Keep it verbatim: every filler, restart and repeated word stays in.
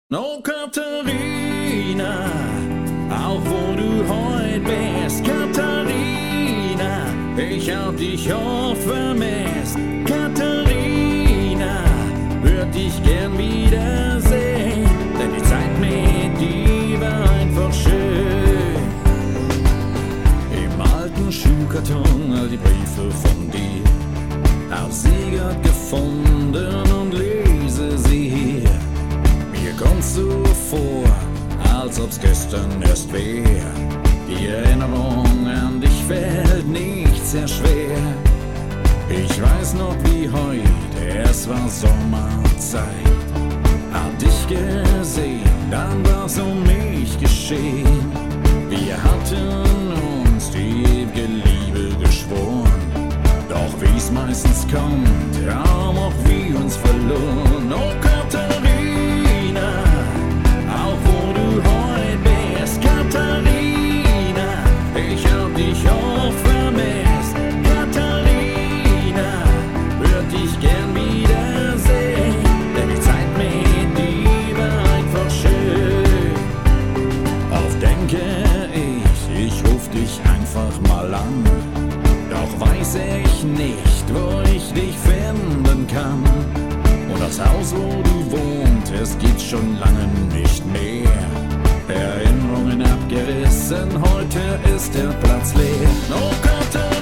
Oh Katharina, auch wo du heut bist, Katharina, ich hab dich oft vermisst. Katharina, würd dich gern wiedersehen, denn die Zeit mit dir war einfach schön. Im alten Schuhkarton all die Briefe von dir, hab sie grad gefunden und lese sie hier. Mir kommt's so vor, als ob's gestern erst wär. Die Erinnerung an dich fällt nicht sehr schwer. Ich weiß noch wie heute, es war Sommerzeit. Hab dich gesehen, dann war's um mich geschehen. Wir hatten uns die ewige Liebe geschworen. Doch wie's meistens kommt, haben auch wir uns verloren. Oh Katharina, auch wo du heut bist, Katharina, ich hab dich oft vermisst. Katharina, würd dich gern wiedersehen, denn die Zeit mit dir war einfach schön. Oft denke ich, ich ruf dich einfach mal an, doch weiß ich nicht, wo ich dich finden kann. Und das Haus, wo du wohntest, gibt's schon lange nicht mehr. Erinnerungen abgerissen, heute ist der Platz leer. Oh Gott,